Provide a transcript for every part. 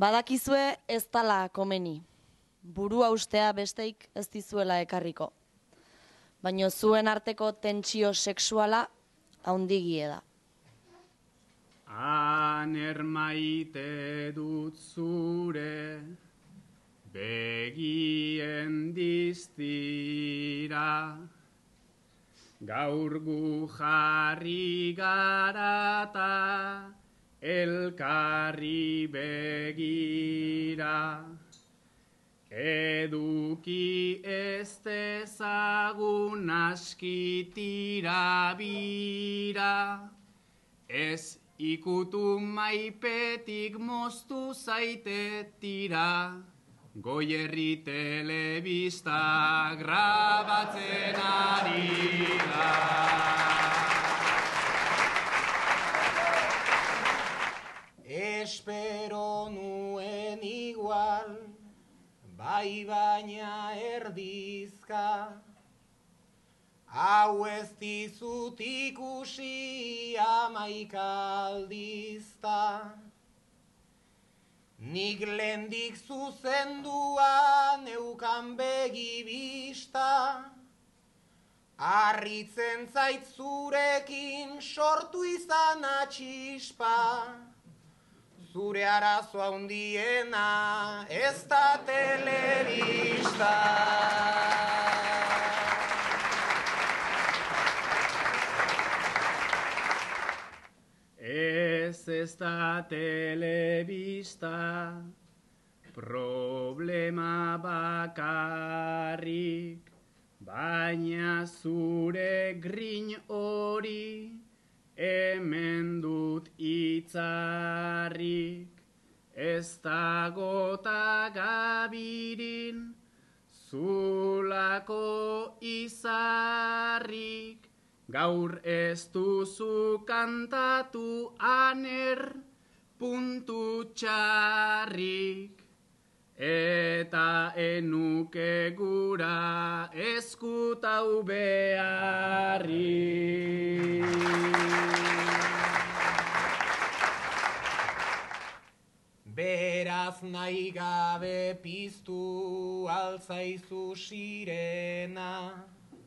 Badakizue ez dala komeni, burua ustea besteik ez dizuela ekarriko, baino zuen arteko tentsio sexuala haundigie da. Aner maite dut zure begien diztira, gaur gu jarri garata elkarri begira. Eduki ez dezagun aski tira bira, ez ikutu maipetik moztu zaite tira, Goierri telebista grabatzen ari da. Espero nuen igual, bai baina erdizka, hau ez dizut ikusi 11 aldizta. Nik lehendik zuzendua neukan begi bista, harritzen zait zurekin sortu izan atxispa. Zure arazoa hundiena ez da telebista. Ez da telebista, problema bakarrik, baina zure grin hori hemen dut itzarrik. Ez dagota gabirin zulako izarrik, gaur ez duzu kantatu aner puntu txarrik, eta enuke gura eskutau beharrik. Beraz nahi gabe piztu altzaizu sirena,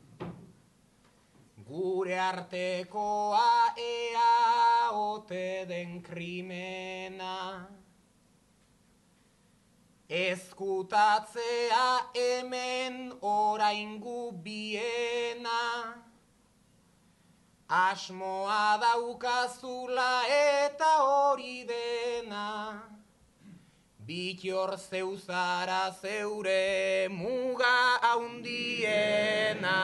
gure artekoa ea ote den krimena. Ezkutatzea hemen oraingu biena, asmoa daukazula eta hori dena. Bitxor zeuzara zeure muga haundiena.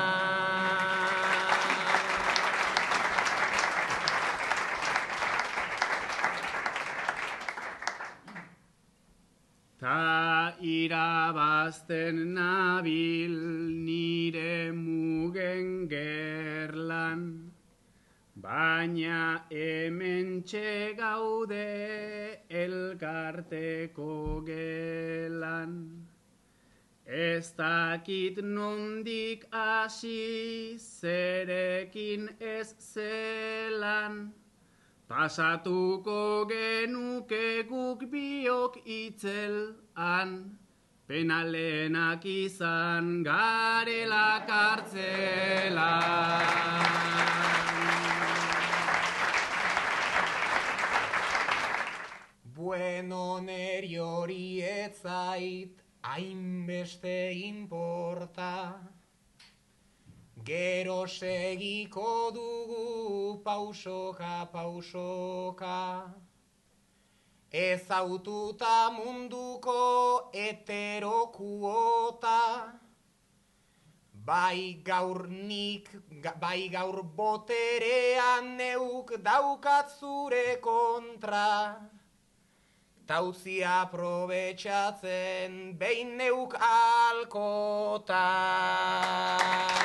Ta irabazten nabil nire mugen gerlan, baina hementxe gaude elkarteko gelan. Ez dakit nondik hasi zerekin ez zelan, pasatuko genuke guk biok itzelan, penalenak izan garela kartzelan. Bueno, neri hori ez zait hainbeste inporta, gero segiko dugu pausoka pausoka. Ezaututa munduko heterokuota, bai gaur boterean neuk daukat zure kontra. Tauzia aprobetxatzen behin neuk alkota.